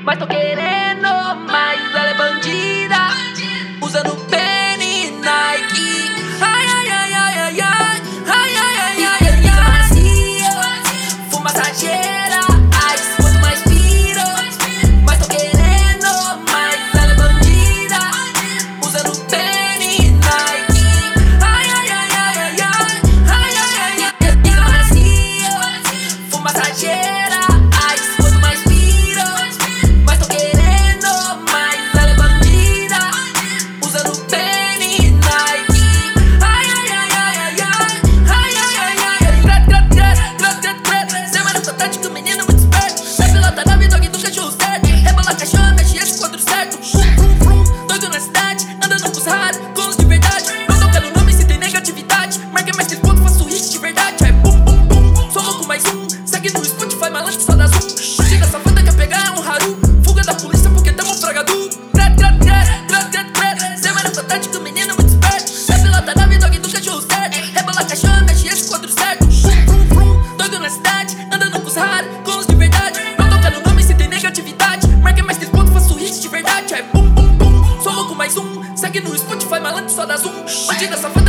mas tô querendo mais. Ela é bandida, usando Penny Nike. Ai, ai, ai, ai, ai, ai, ai, ai, ai, ai, ai, ai. Macia, full massageira, ice, quanto mais piro, mas tô querendo mais. Ela é bandida, usando Penny Nike. Ai, ai, ai, ai, ai, ai, ai, ai, ai, ai. Macia, full massageira, ice, quanto mais piro, mas tô querendo mais. Ela é bandida, usando Penny Nike. Ai, ai, ai, ai, ai, ai, ai, ai, ai, ai. Semana fantástica, menino muito esperto. É pilota nave, dog do cachorro certo. Rebola cachorro, mexe esse quadro certo. Doido na cidade, andando com os raros, com os de verdade. Não toca no nome se tem negatividade. Marquei mais 3 pontos, faço hit de verdade. Vai bum, bum, bum, sou louco mais um. Segue no Spotify, malandro só dá zoom. Chega safada, quer pegar é um Haru. Fuga da polícia porque tamo fragadu. Semana fantástica, menino muito esperto. É pilota nave, dog do cachorro certo. Rebola cachorro, mexe esse quadro certo. Doido na cidade, andando com os raros, com os de verdade. Não toca no nome se tem negatividade. Marquei mais 3 pontos, faço hit de verdade. Vai bum, bum, bum, sou louco mais um. Segue no Spotify, malandro só dá zoom. Bandida safada.